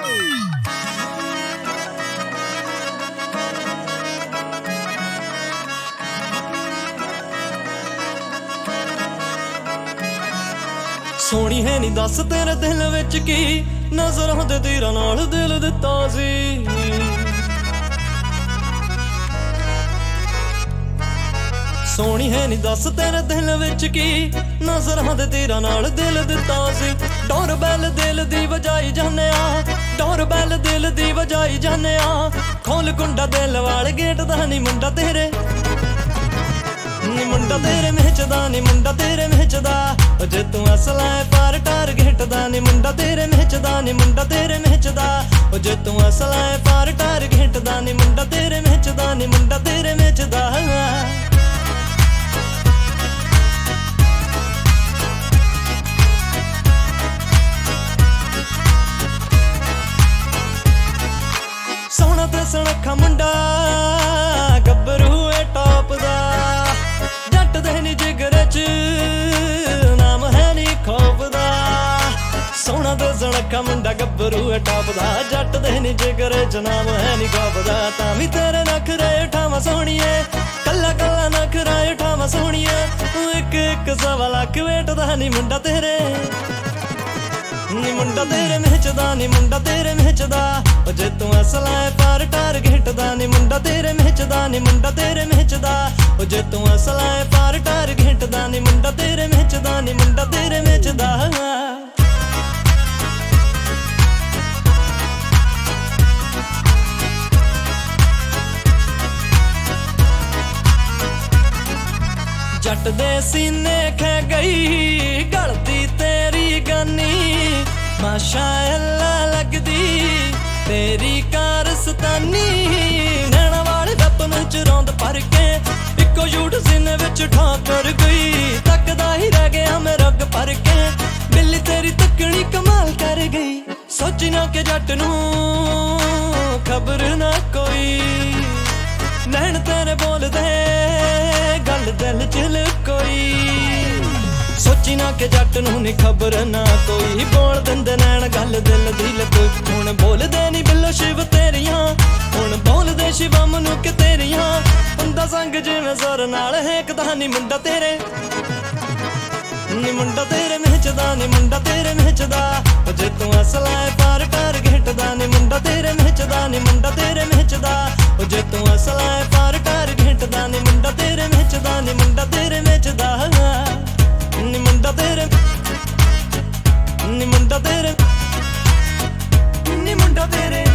ਸੋਹਣੀ ਹੈ ਨੀ ਦੱਸ ਤੇਰੇ ਦਿਲ ਵਿੱਚ ਕੀ ਨਜ਼ਰਾਂ ਦੇ ਤੀਰਾਂ ਨਾਲ ਦਿਲ ਦਿੱਤਾ ਸੀ। ਸੋਹਣੀ ਹੈ ਨੀ ਦੱਸ ਤੇਰੇ ਦਿਲ ਵਿੱਚ ਕੀ ਨਜ਼ਰਾਂ ਦੇ ਤੀਰਾਂ ਨਾਲ ਦਿਲ ਦਿੱਤਾ ਸੀ। ਡੋਰਬੈਲ ਦਿਲ ਦੀ ਵਜਾਈ ਜਾਂਦਿਆ, ਡੋਰਬੈਲ ਦਿਲ ਦੀ ਵਜਾਈ ਜਾਂਦਿਆ, ਖੋਲ ਕੁੰਡਾ ਦਿਲ ਵਾਲ ਗੇਟ ਦਾ ਨੀ ਮੁੰਡਾ ਤੇਰੇ, ਨੀ ਮੁੰਡਾ ਤੇਰੇ ਮਿਹਚਦਾ, ਨੀ ਮੁੰਡਾ ਤੇਰੇ ਮਿਹਚਦਾ, ਜੇ ਤੂੰ ਅਸਲਾ ਹੈ ਪਰ ਟਾਰਗੇਟ ਦਾ, ਨੀ ਮੁੰਡਾ ਤੇਰੇ ਮਿਹਚਦਾ, ਨੀ ਮੁੰਡਾ ਤੇਰੇ ਮਿਹਚਦਾ, ਜੇ ਤੂੰ ਅਸਲਾ ਹੈ ਪਰ ਟਾਰਗੇਟ ਦਾ, ਨੀ ਮੁੰਡਾ ਤੇਰੇ ਮਿਹਚਦਾ, ਨੀ ਮੁੰਡਾ ਤੇਰੇ ਮਿਹਚਦਾ। ਸੋਹਣਾ ਤੇ ਸੁਣੱਖਾ ਮੁੰਡਾ ਗੱਭਰੂ ਏ ਟੌਪ ਦਾ, ਜੱਟ ਦੇ ਨੀ ਜਿਗਰ ਚ ਨਾਮ ਹੈ ਨੀ ਖੌਫ ਦਾ। ਸੋਹਣਾ ਤੇ ਸੁਣੱਖਾ ਮੁੰਡਾ ਗੱਭਰੂ ਏ ਟੌਪ ਦਾ, ਜੱਟ ਦੇ ਨੀ ਜਿਗਰ ਚ ਨਾਮ ਹੈ ਨੀ ਖੌਫ ਦਾ। ਤਾਂ ਵੀ ਤੇਰੇ ਨਖਰੇ ਉਠਾਵਾਂ ਸੋਹਣੀਏ, ਕੱਲਾ ਕੱਲਾ ਨਖਰਾ ਉਠਾਵਾਂ ਸੋਹਣੀਏ, ਤੂੰ ਇੱਕ ਇੱਕ ਸਵਾ ਲੱਖ ਵੇਟਦਾ ਨੀ ਮੁੰਡਾ ਤੇਰੇ, ਨੀ ਮੁੰਡਾ ਤੇਰੇ ਮਿਹਚਦਾ, ਨੀ ਮੁੰਡਾ ਤੇਰੇ ਮਿਹਚਦਾ, ਜੇ ਤੂੰ ਅਸਲਾ ਹੈ ਪਰ ਟਾਰਗੇਟ ਦਾ, ਨੀ ਮੁੰਡਾ ਤੇਰੇ ਮਿਹਚਦਾ, ਨੀ ਮੁੰਡਾ ਤੇਰੇ ਮਿਹਚਦਾ, ਜੇ ਤੂੰ ਅਸਲਾ ਹੈ ਪਰ ਟਾਰਗੇਟ ਦਾ, ਨੀ ਮੁੰਡਾ ਤੇਰੇ ਮਿਹਚਦਾ, ਨੀ ਮੁੰਡਾ ਤੇਰੇ ਮਿਹਚਦਾ। ਜੱਟ ਦੇ ਸੀਨੇ ਖੈ ਗਈ ਗਲਤੀ ਤੇਰੀ ਗਾਨੀ, ਮਾਸ਼ਾ ਅੱਲਾ ਲੱਗਦੀ ਤੇਰੀ ਕਾਰਸਤਾਨੀ। ਨੈਣਾ ਵਾਲੇ ਗੱਪਨ ਚ ਰੌਂਦ ਭਰ ਕੇ ਇੱਕੋ ਝੂਠ ਸੀਨੇ ਵਿੱਚ ਠਾਕਰ ਗਈ, ਤੱਕਦਾ ਹੀ ਰਹਿ ਗਿਆ ਮੈਂ ਰੁੱਗ ਭਰ ਕੇ, ਬਿੱਲੀ ਤੇਰੀ ਤੱਕਣੀ ਕਮਾਲ ਕਰ ਗਈ। ਸੋਚੀ ਨਾ ਕਿ ਜੱਟ ਨੂੰ ਖਬਰ ਨਾ ਕੋਈ, ਨੈਣ ਤੇਰੇ ਬੋਲਦੇ ਗੱਲ ਦਿਲ ਚ ਲੁਕੋਈ। ਸੋਚੀ ਨਾ ਕਿ ਜੱਟ ਨੂੰ ਨੀ ਖਬਰ ਨਾ ਕੋਈ, ਬੋਲ ਦਿੰਦੇ ਨੈਣ ਗੱਲ ਦਿਲ ਦੀ ਲਕੋਈ। ਹੁਣ ਬੋਲਦੇ ਨੀ ਬਿੱਲੋ ਸ਼ਿਵ ਤੇਰੀਆਂ, ਹੁਣ ਬੋਲਦੇ ਸ਼ਿਵਮ ਨੂੰ ਕਿ ਤੇਰੀਆਂ, ਹੁੰਦਾ ਸੰਗ ਜਿਵੇਂ ਜ਼ੋਰ ਨਾਲ ਹੇਕਦਾ ਨੀ ਮੁੰਡਾ ਤੇਰੇ, ਨੀ ਮੁੰਡਾ ਤੇਰੇ ਮਿਹਚਦਾ, ਨੀ ਮੁੰਡਾ ਤੇਰੇ ਮਿਹਚਦਾ, ਜੇ ਤੂੰ ਅਸਲਾ ਹੈ ਪਰ ਟਾਰਗੇਟ ਦਾ, ਨੀ ਮੁੰਡਾ ਤੇਰੇ ਮਿਹਚਦਾ, ਨੀ ਮੁੰਡਾ ਤੇਰੇ ਮਿਹਚਦਾ, ਜੇ ਤੂੰ ਅਸਲਾ ਹੈ ਪਰ ਟਾਰਗੇਟ ਦਾ, ਨੀ ਮੁੰਡਾ ਤੇਰੇ ਮਿਹਚਦਾ, ਨੀ ਮੁੰਡਾ ਤੇਰੇ ਮਿਹਚਦਾ, ਨੀ ਮੁੰਡਾ ਤੇਰੇ, ਨੀ ਮੁੰਡਾ ਤੇਰੇ, ਨੀ ਮੁੰਡਾ ਤੇਰੇ।